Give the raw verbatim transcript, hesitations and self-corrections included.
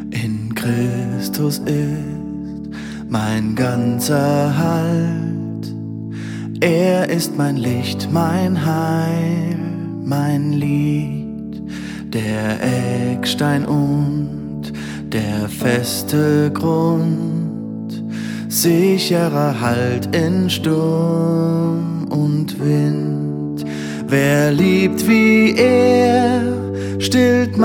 In Christus ist mein ganzer Halt. Er ist mein Licht, mein Heil, mein Lied, der Eckstein und der feste Grund, sicherer Halt in Sturm und Wind. Wer liebt wie er, stillt